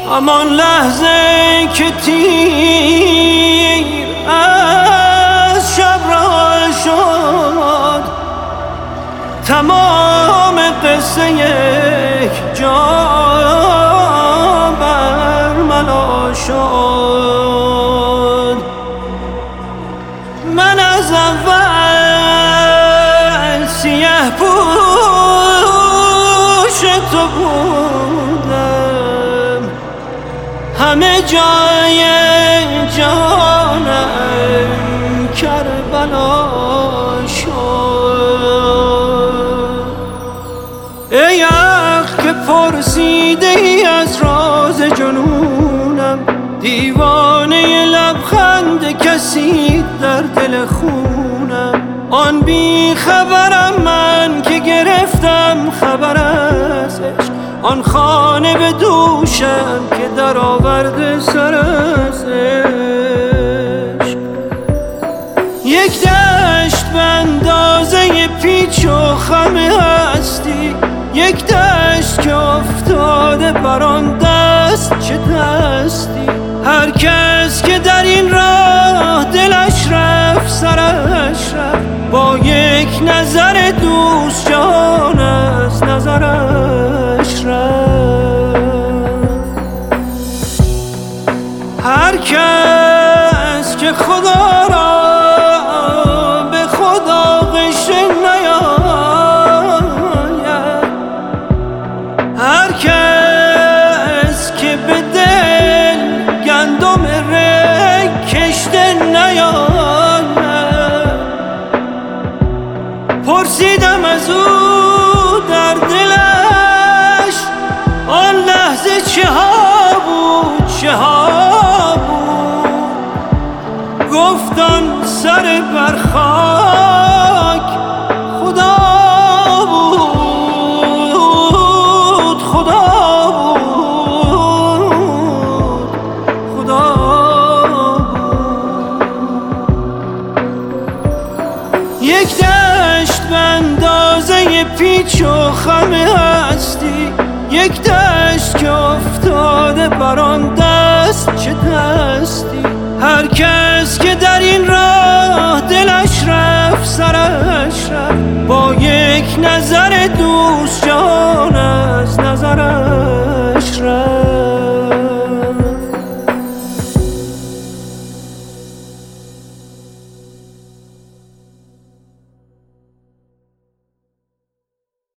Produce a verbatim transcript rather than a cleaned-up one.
همان لحظه که تیر از شب را شد، تمام قصه یک جا برملا شد. من از اول سیه پوش تو بودم، همه جای جانم کربلا شد. ای عقل که پرسیده ای از راز جنونم، دیوانه لبخند کسی در دل خونم. آن بی خبرم من که گرفتم خبر از عشق، آن خانه به دوشم که در آورده سر از عشق. یک دشت به اندازه پیچ و خم هستی، یک دشت که افتاده بر آن دست چه دستی. هر کس که در این راه دلش رفت سرش رفت، با یک نظر دوست جان از نظرش رفت. هر کس که خدا را به خدا غشه نیاید، هر کس که به دل گندم رگ کشته نیاید، پرسیدم از او در دلش آن لحظه چه ها بود چه ها بود. گفت آن سر بر خاک خدا بود خدا بود خدا بود. یک دشت به اندازه پیچ و خم هستی، یک دشت که افتاده بر آن دست چه دستی. هر کس که در این راه دلش رفت سرش رفت، با یک نظر دوست جان